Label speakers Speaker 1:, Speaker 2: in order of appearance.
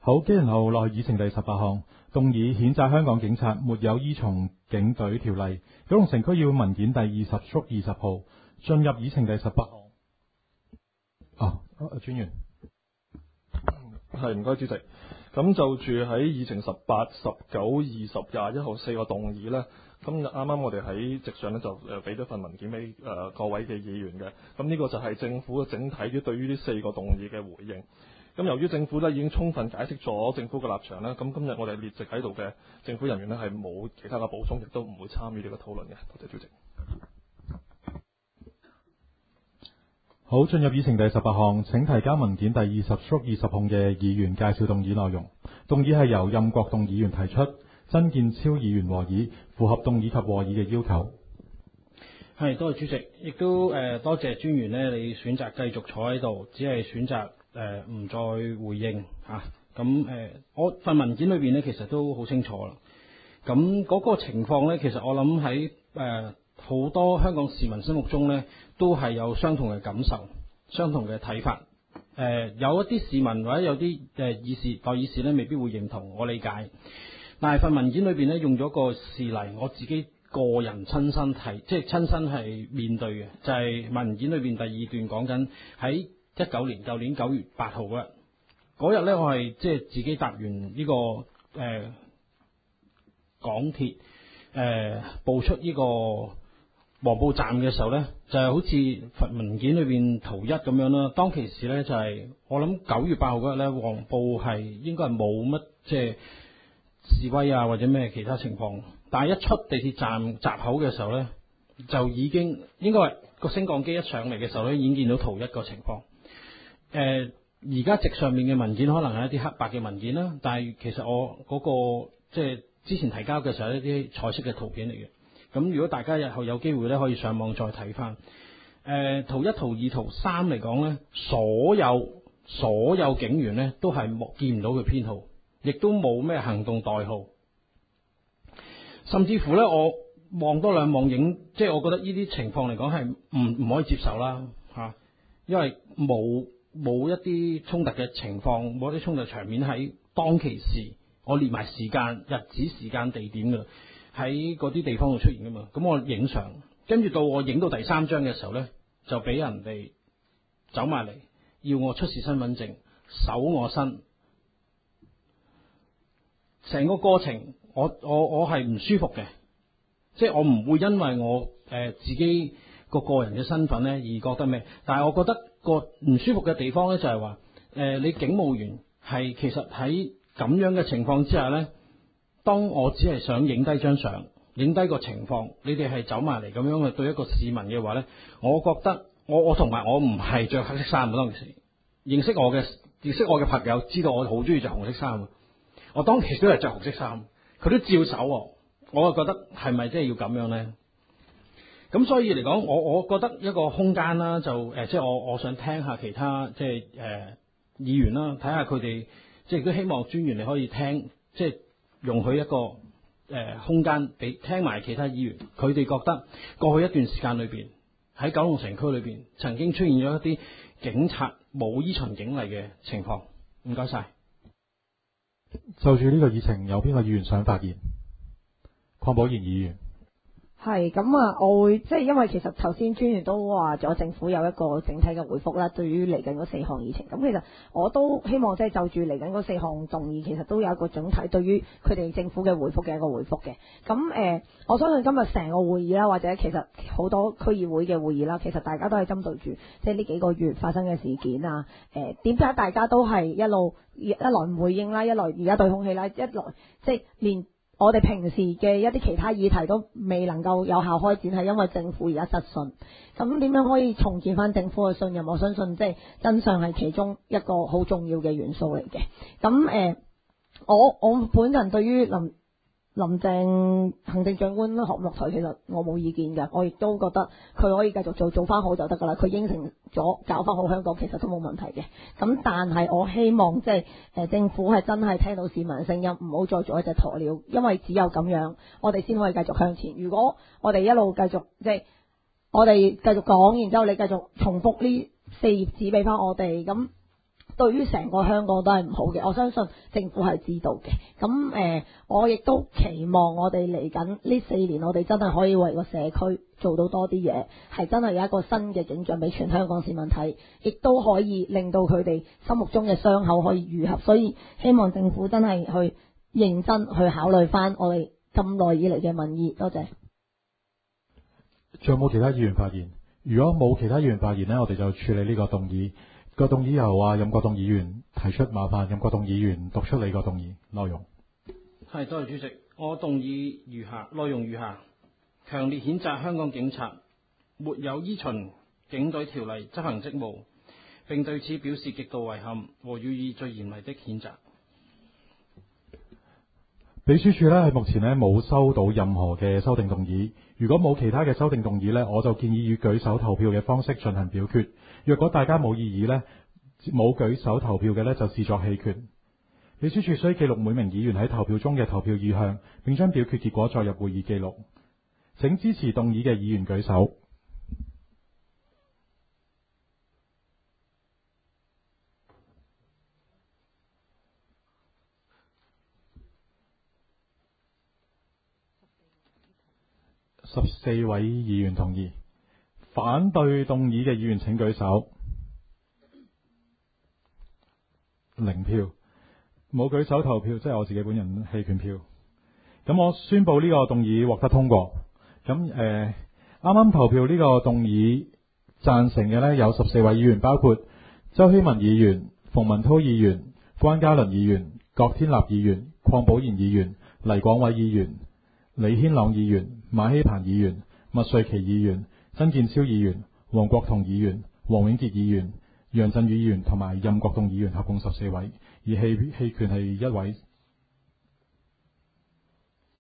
Speaker 1: 好，基然後落去議程第18項，動議譴責香港警察沒有依從警隊條例。九龍城區議會文件第20/20號，進入議程第18項。專員。
Speaker 2: 係，唔該主席。咁就住喺議程18、19、20、21號4個動議呢，今日啱啱我哋喺席上呢就俾咗份文件俾各位嘅議員嘅。咁呢個就係政府嘅整體對於呢4個動議嘅回應。咁由於政府呢已經充分解釋咗政府嘅立場啦，咁今日我哋列席喺度嘅政府人員呢係冇其他嘅補充，亦都唔會參與呢個討論嘅。多謝主席。
Speaker 1: 好，進入議程第18項，請提交文件第20/20項嘅議員介紹動議內容。動議係由任國棟議員提出，曾健超議員和議，符合動議及和議嘅要求。
Speaker 3: 係，多謝主席，亦都多謝專員呢，你選擇繼續坐喺度，只係選擇唔再回應嚇。咁我份文件裏邊呢，其實都好清楚啦。咁嗰個情況呢，其實我諗喺好多香港市民心目中呢，都係有相同嘅感受、相同嘅睇法。有一啲市民或者有啲代議士呢，未必會認同，我理解。但係份文件裏邊呢，用咗個事例，我自己個人親身親身係面對嘅，就係文件裏邊第2段講緊喺19年舊年9月8號嗰日呢，我係自己搭完呢個港鐵步出呢個黃埔站嘅時候呢，就係好似文件裏邊圖1咁樣啦。當其時呢，就係我諗9月8號嗰日呢，黃埔係應該係冇乜示威啊或者咩其他情況。但係一出地鐵站閘口嘅時候呢，就已經應該係個升降機一上嚟嘅時候呢，已經見到圖1個情況。而家席上面嘅文件可能係一啲黑白嘅文件啦，但係其實我嗰個之前提交嘅時候一啲彩色嘅圖片嚟嘅。咁如果大家日後有機會咧，可以上網再睇翻。圖1、圖2、圖3嚟講咧，所有警員咧都係見唔到佢編號，亦都冇咩行動代號。甚至乎咧，我望多兩望影，我覺得呢啲情況嚟講係唔可以接受啦嚇，因為冇一啲衝突嘅情況，冇一啲衝突場面喺當其時，我列埋時間、日子、時間、地點㗎。喺嗰啲地方度出現噶嘛，咁我影相，跟住到我影到第3張嘅時候呢，就俾人哋走埋嚟，要我出示身份證，搜我身，成個過程我係唔舒服嘅，我唔會因為我自己個人嘅身份呢而覺得咩，但係我覺得個唔舒服嘅地方呢，就係話，你警務員係其實喺咁樣嘅情況之下呢。當我只係想影低張相，影低個情況，你哋係走埋嚟咁樣去對一個市民嘅話呢，我覺得我同埋我唔係着黑色衫嘅。當其時認識我嘅朋友知道我好中意着紅色衫，我當其時都係着紅色衫，佢都照手我就覺得係咪真係要咁樣呢？咁所以嚟講，我覺得一個空間啦，我想聽下其他議員啦，睇下佢哋亦都希望專員你可以聽容許一個空間俾聽埋其他議員，佢哋覺得過去一段時間裏邊喺九龍城區裏邊曾經出現咗一啲警察冇依循警例嘅情況。唔該晒。
Speaker 1: 就住呢個議程，有邊個議員想發言？鄺寶賢議員。
Speaker 4: 係咁啊，我會因為其實頭先專員都話咗政府有一個整體嘅回覆啦，對於嚟緊嗰4項議程，咁其實我都希望就住嚟緊嗰4項動議，其實都有一個整體對於佢哋政府嘅回覆嘅一個回覆嘅。咁我相信今日成個會議啦，或者其實好多區議會嘅會議啦，其實大家都係針對住呢幾個月發生嘅事件啊，點解大家都係一來唔回應啦，一來而家對空氣啦，一來連我哋平時嘅一啲其他議題都未能夠有效開展，係因為政府而家失信。咁點樣可以重建翻政府嘅信任？我相信真相係其中一個好重要嘅元素嚟嘅。咁我本人對於林鄭行政長官落台，其實我冇意見嘅，我亦都覺得佢可以繼續做翻好就得噶啦。佢應承咗搞翻好香港，其實都冇問題嘅。咁但係我希望政府係真係聽到市民嘅聲音，唔好再做一隻鴕鳥，因為只有咁樣，我哋先可以繼續向前。如果我哋一路繼續我哋繼續講，然之後你繼續重複呢4頁紙俾翻我哋，咁對於成個香港都係唔好嘅。我相信政府係知道嘅。咁我亦都期望我哋嚟緊呢4年，我哋真係可以為個社區做到多啲嘢，係真係有一個新嘅景象俾全香港市民睇，亦都可以令到佢哋心目中嘅傷口可以愈合。所以希望政府真係去認真去考慮翻我哋咁耐以嚟嘅民意。多謝。
Speaker 1: 仲有冇其他議員發言？如果冇其他議員發言呢，我哋就處理呢個動議。個動議由任國棟議員提出，麻煩任國棟議員讀出你個動議內容。
Speaker 3: 係，多謝主席。我動議內容如下：強烈譴責香港警察沒有依循警隊條例執行職務，並對此表示極度遺憾和予以最嚴厲的譴責。
Speaker 1: 秘書處呢，係目前呢冇收到任何嘅修訂動議。如果冇其他嘅修訂動議呢，我就建議以舉手投票嘅方式進行表決。若果大家冇異議呢，冇舉手投票嘅呢，就視作棄權。秘書處需記錄每名議員喺投票中嘅投票意向，並將表決結果載入會議記錄。請支持動議嘅議員舉手。14位議員同意。反對動議嘅議員請舉手。0票。冇舉手投票，即係我自己本人棄權票。咁我宣布呢個動議獲得通過。咁啱啱投票呢個動議贊成嘅呢有14位議員，包括周希文議員、馮文濤議員、關嘉麟議員、郭天立議員、鄺寶賢議員、黎廣偉議員、李軒朗議員、馬希鵬議員、麥瑞琪議員、曾健超議員、黃國同議員、黃永傑議員、楊振宇議員同埋任國棟議員合共14位，而棄權係1位。